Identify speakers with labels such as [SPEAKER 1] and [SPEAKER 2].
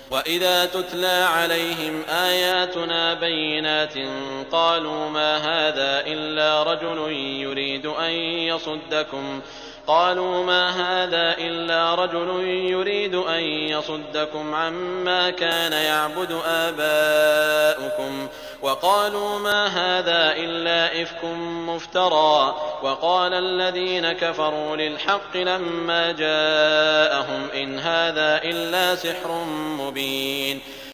[SPEAKER 1] وإذا تتلى عليهم آياتنا بينات قالوا ما هذا إلا رجل يريد أن يصدكم عما كان يعبد آباؤكم وقالوا ما هذا إلا إفك مفترى وقال الذين كفروا للحق لما جاءهم إن هذا إلا سحر مبين